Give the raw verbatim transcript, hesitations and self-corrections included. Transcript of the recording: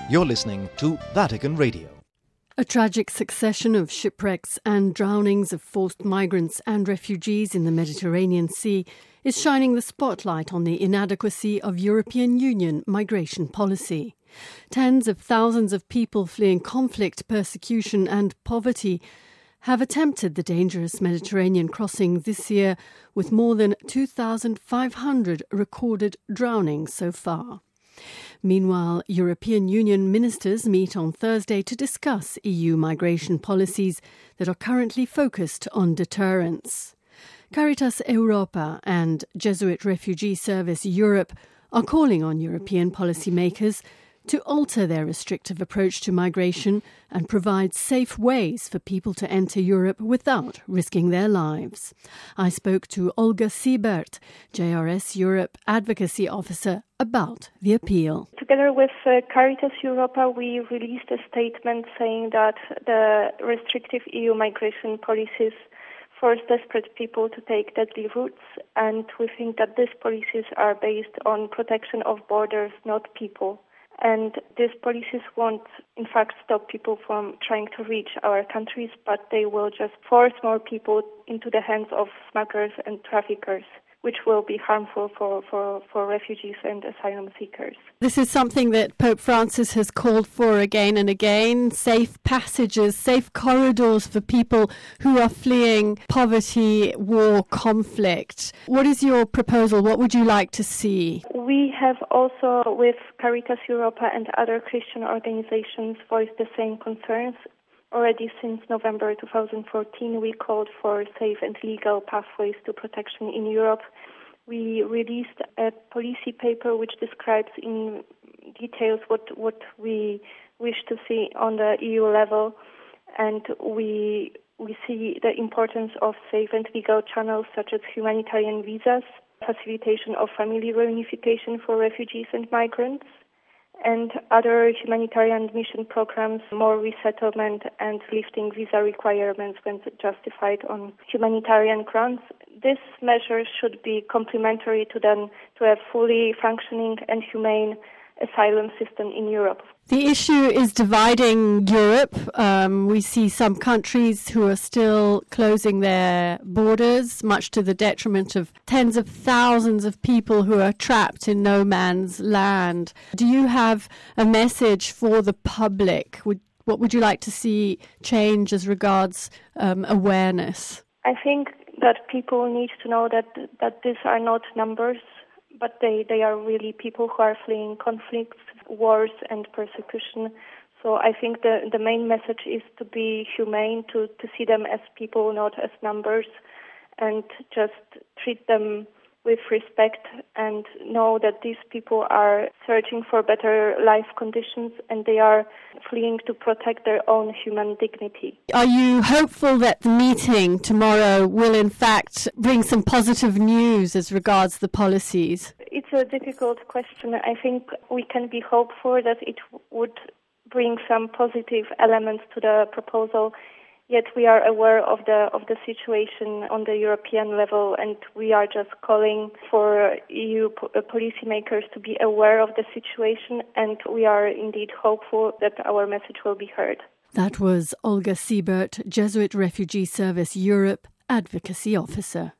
You're listening to Vatican Radio. A tragic succession of shipwrecks and drownings of forced migrants and refugees in the Mediterranean Sea is shining the spotlight on the inadequacy of European Union migration policy. Tens of thousands of people fleeing conflict, persecution and poverty have attempted the dangerous Mediterranean crossing this year, with more than two thousand five hundred recorded drownings so far. Meanwhile, European Union ministers meet on Thursday to discuss E U migration policies that are currently focused on deterrence. Caritas Europa and Jesuit Refugee Service Europe are calling on European policymakers to alter their restrictive approach to migration and provide safe ways for people to enter Europe without risking their lives. I spoke to Olga Siebert, J R S Europe Advocacy Officer, about the appeal. Together with uh, Caritas Europa, we released a statement saying that the restrictive E U migration policies force desperate people to take deadly routes, and we think that these policies are based on protection of borders, not people. And these policies won't, in fact, stop people from trying to reach our countries, but they will just force more people into the hands of smugglers and traffickers, which will be harmful for, for, for refugees and asylum seekers. This is something that Pope Francis has called for again and again, safe passages, safe corridors for people who are fleeing poverty, war, conflict. What is your proposal? What would you like to see? We have also, with Caritas Europa and other Christian organizations, voiced the same concerns. Already since November two thousand fourteen, we called for safe and legal pathways to protection in Europe. We released a policy paper which describes in details what, what we wish to see on the E U level, and we we see the importance of safe and legal channels such as humanitarian visas, facilitation of family reunification for refugees and migrants, and other humanitarian mission programs, more resettlement and lifting visa requirements when justified on humanitarian grounds. These measures should be complementary to them to a fully functioning and humane asylum system in Europe. The issue is dividing Europe. Um, we see some countries who are still closing their borders, much to the detriment of tens of thousands of people who are trapped in no man's land. Do you have a message for the public? Would, what would you like to see change as regards um, awareness? I think that people need to know that that these are not numbers, but they, they are really people who are fleeing conflicts, wars and persecution. So I think the, the main message is to be humane, to, to see them as people, not as numbers, and just treat them with respect and know that these people are searching for better life conditions and they are fleeing to protect their own human dignity. Are you hopeful that the meeting tomorrow will in fact bring some positive news as regards the policies? It's a difficult question. I think we can be hopeful that it would bring some positive elements to the proposal. Yet we are aware of the of the situation on the European level, and we are just calling for E U po- policymakers to be aware of the situation, and we are indeed hopeful that our message will be heard. That was Olga Siebert, Jesuit Refugee Service Europe Advocacy Officer.